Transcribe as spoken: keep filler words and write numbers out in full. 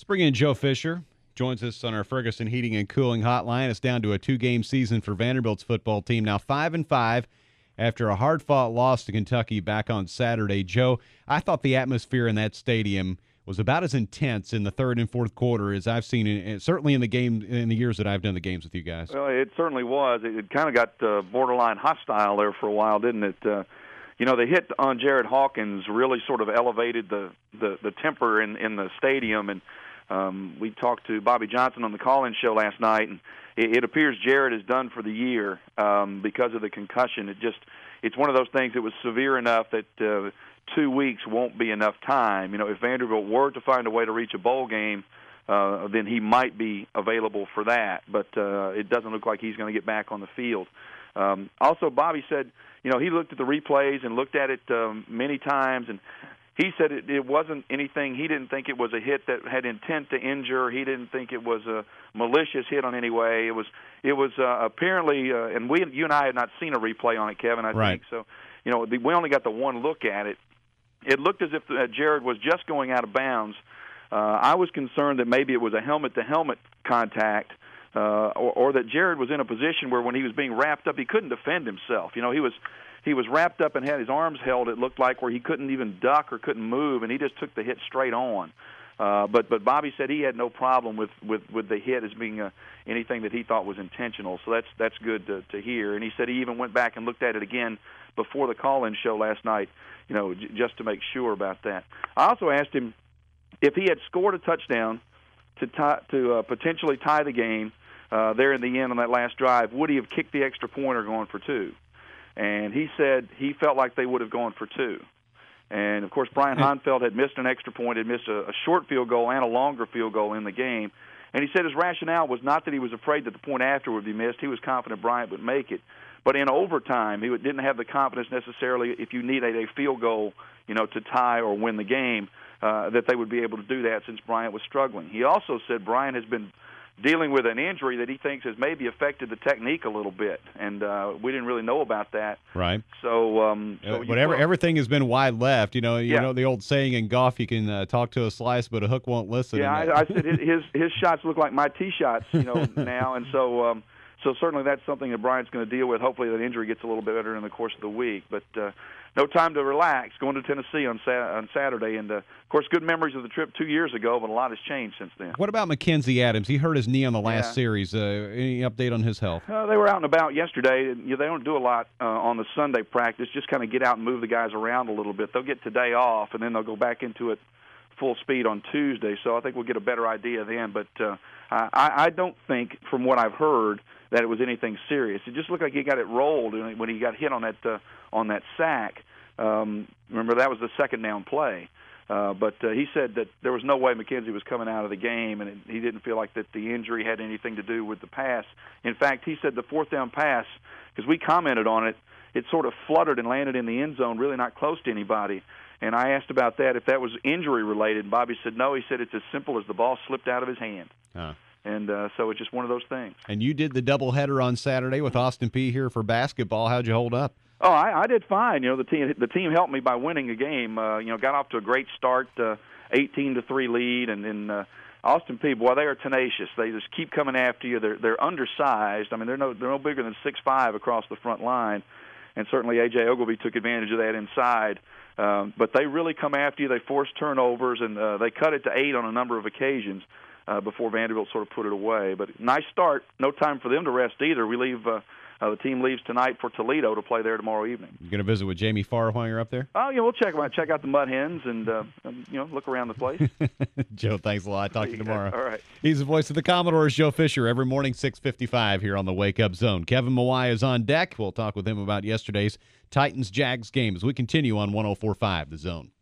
bring in Joe Fisher. Joins us on our Ferguson Heating and Cooling Hotline. It's down to a two-game season for Vanderbilt's football team, now five and five after a hard-fought loss to Kentucky back on Saturday. Joe, I thought the atmosphere in that stadium was about as intense in the third and fourth quarter as I've seen, in, certainly in the game in the years that I've done the games with you guys. Well, it certainly was. It, it kind of got uh, borderline hostile there for a while, didn't it? Uh, you know, the hit on Jared Hawkins really sort of elevated the, the, the temper in, in the stadium, and um, we talked to Bobby Johnson on the call-in show last night, and it, it appears Jared is done for the year um, because of the concussion. It just it's one of those things that was severe enough that uh, two weeks won't be enough time. You know, if Vanderbilt were to find a way to reach a bowl game, uh, then he might be available for that. But uh, it doesn't look like he's going to get back on the field. Um, also, Bobby said, you know, he looked at the replays and looked at it um, many times, and he said it, it wasn't anything. He didn't think it was a hit that had intent to injure. He didn't think it was a malicious hit on any way. It was, it was uh, apparently, uh, and we, you and I had not seen a replay on it, Kevin. I right. think so. You know, the, we only got the one look at it. It looked as if uh, Jared was just going out of bounds. Uh, I was concerned that maybe it was a helmet-to-helmet contact, uh, or, or that Jared was in a position where when he was being wrapped up, he couldn't defend himself. You know, he was he was wrapped up and had his arms held, it looked like, where he couldn't even duck or couldn't move, and he just took the hit straight on. Uh, but but Bobby said he had no problem with, with, with the hit as being uh, anything that he thought was intentional. So that's that's good to, to hear. And he said he even went back and looked at it again before the call-in show last night, you know, j- just to make sure about that. I also asked him if he had scored a touchdown to tie, to uh, potentially tie the game uh, there in the end on that last drive, would he have kicked the extra point or gone for two? And he said he felt like they would have gone for two. And, of course, Brian Honfeld had missed an extra point, had missed a, a short field goal and a longer field goal in the game. And he said his rationale was not that he was afraid that the point after would be missed. He was confident Bryant would make it. But in overtime, he didn't have the confidence necessarily if you needed a field goal, you know, to tie or win the game, uh, that they would be able to do that since Bryant was struggling. He also said Bryant has been dealing with an injury that he thinks has maybe affected the technique a little bit, and uh, we didn't really know about that. Right. So, um, so uh, whatever, well, everything has been wide left. You know, you yeah. know the old saying in golf: you can uh, talk to a slice, but a hook won't listen. Yeah, I, I said his his shots look like my tee shots, you know, now, and so um, so certainly that's something that Bryant's going to deal with. Hopefully, that injury gets a little bit better in the course of the week, but. Uh, No time to relax. Going to Tennessee on sa- on Saturday, and uh, of course, good memories of the trip two years ago. But a lot has changed since then. What about Mackenzie Adams? He hurt his knee on the last yeah. series. Uh, any update on his health? Uh, they were out and about yesterday. And, you know, they don't do a lot uh, on the Sunday practice. Just kind of get out and move the guys around a little bit. They'll get today off, and then they'll go back into it full speed on Tuesday. So I think we'll get a better idea then. But uh, I, I don't think, from what I've heard, that it was anything serious. It just looked like he got it rolled when he got hit on that uh, on that sack. Um, remember, that was the second down play. Uh, but uh, he said that there was no way McKenzie was coming out of the game, and it, he didn't feel like that the injury had anything to do with the pass. In fact, he said the fourth down pass, because we commented on it, it sort of fluttered and landed in the end zone, really not close to anybody. And I asked about that, if that was injury-related. Bobby said no. He said it's as simple as the ball slipped out of his hand. Huh. And uh, so it's just one of those things. And you did the doubleheader on Saturday with Austin Peay here for basketball. How'd you hold up? Oh, I, I did fine. You know, the team the team helped me by winning a game. Uh, you know, got off to a great start, uh, eighteen to three lead, and then uh, Austin Peay, boy, they are tenacious. They just keep coming after you. They're they're undersized. I mean, they're no they're no bigger than six five across the front line, and certainly A J Ogilvy took advantage of that inside. Um, but they really come after you. They force turnovers, and uh, they cut it to eight on a number of occasions uh, before Vanderbilt sort of put it away. But nice start. No time for them to rest either. We leave. Uh, Uh, the team leaves tonight for Toledo to play there tomorrow evening. You going to visit with Jamie Farr while you're up there? Oh, yeah, we'll check out check out the Mud Hens and uh, you know look around the place. Joe, thanks a lot. Talk to you tomorrow. All right. He's the voice of the Commodores, Joe Fisher, every morning six fifty-five here on the Wake Up Zone. Kevin Mawai is on deck. We'll talk with him about yesterday's Titans-Jags game as we continue on one oh four point five The Zone.